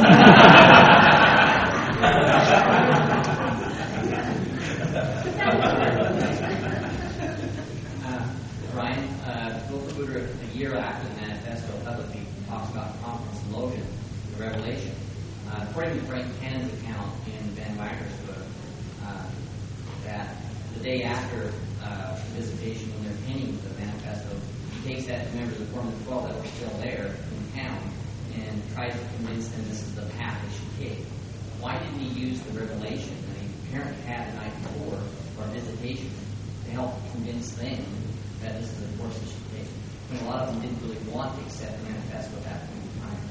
uh, Brian, uh, Wilford Woodruff, a year after the manifesto publicly talks about confidence and logan, the revelation. Uh, according to Frank Cannon's account in Van Wagner's book, uh, that the day after uh, the visitation, when they're penning the manifesto, he takes that to members of Forum of twelve that were still there in town and tries to convince them this is the path they should take. Why didn't he use the revelation that he apparently had the night before for a visitation to help convince them that this is the course they should take? I mean, a lot of them didn't really want to accept the manifesto at that point in time.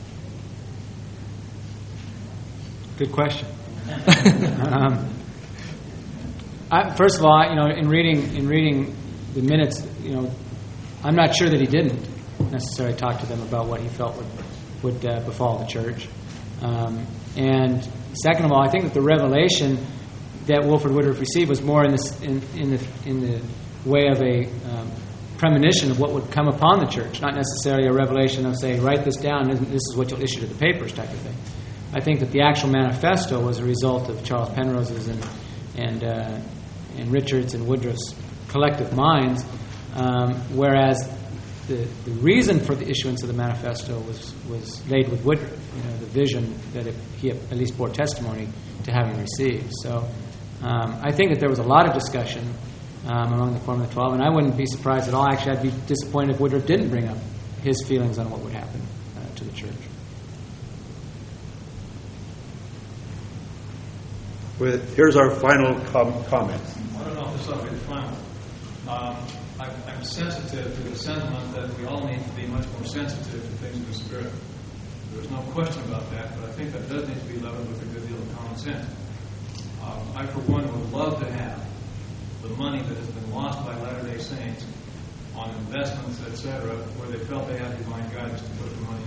Good question. um, I, first of all, you know, in reading in reading the minutes, you know, I'm not sure that he didn't necessarily talk to them about what he felt would would uh, befall the church. Um, and second of all, I think that the revelation that Wilford Woodruff received was more in the in, in the in the way of a um, premonition of what would come upon the church, not necessarily a revelation of saying, write this down, and this is what you'll issue to the papers type of thing. I think that the actual manifesto was a result of Charles Penrose's and and uh, and Richard's and Woodruff's collective minds, um, whereas the, the reason for the issuance of the manifesto was, was laid with Woodruff, you know, the vision that it, he at least bore testimony to having received. So um, I think that there was a lot of discussion um, among the Quorum of the Twelve, and I wouldn't be surprised at all. Actually, I'd be disappointed if Woodruff didn't bring up his feelings on what would happen uh, to the church. With, here's our final com- comments. I don't know if this ought to be the final. Um, I, I'm sensitive to the sentiment that we all need to be much more sensitive to things of the Spirit. There's no question about that, but I think that does need to be leavened with a good deal of common sense. Um, I, for one, would love to have the money that has been lost by Latter-day Saints on investments, et cetera, where they felt they had divine guidance to put the money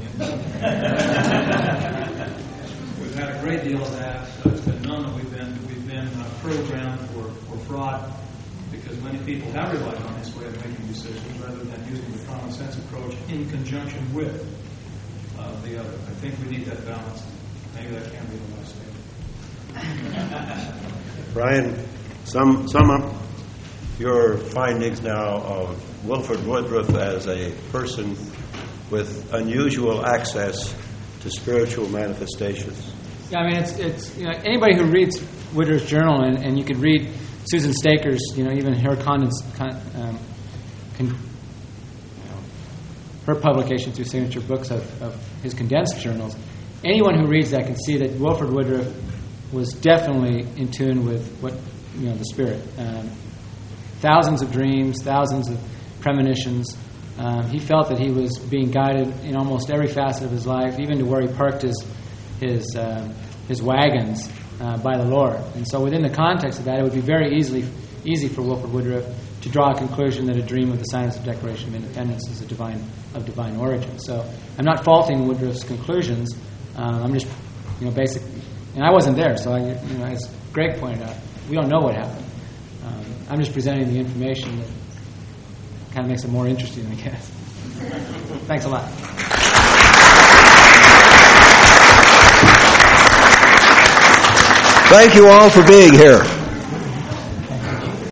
in. We've had a great deal of that. So it's been known that we've been we've been uh, programmed for, for fraud because many people have relied on this way of making decisions rather than using the common sense approach in conjunction with uh, the other. I think we need that balance. Maybe that can be the last statement. Brian, sum, sum up your findings now of Wilford Woodruff as a person with unusual access to spiritual manifestations. Yeah, I mean, it's it's you know, anybody who reads Woodruff's journal, and, and you could read Susan Staker's, you know, even her condens, con, um, con, you know, her publication through Signature Books of, of his condensed journals. Anyone who reads that can see that Wilford Woodruff was definitely in tune with what you know the Spirit. Um, thousands of dreams, thousands of premonitions. Um, he felt that he was being guided in almost every facet of his life, even to where he parked his his uh, his wagons uh, by the Lord. And so, within the context of that, it would be very easily easy for Wilford Woodruff to draw a conclusion that a dream of the Sinus of Declaration of Independence is a divine of divine origin. So, I'm not faulting Woodruff's conclusions. Um, I'm just, you know, basically, and I wasn't there, so I, you know, as Greg pointed out, we don't know what happened. Um, I'm just presenting the information that kind of makes it more interesting, I guess. Thanks a lot. Thank you all for being here.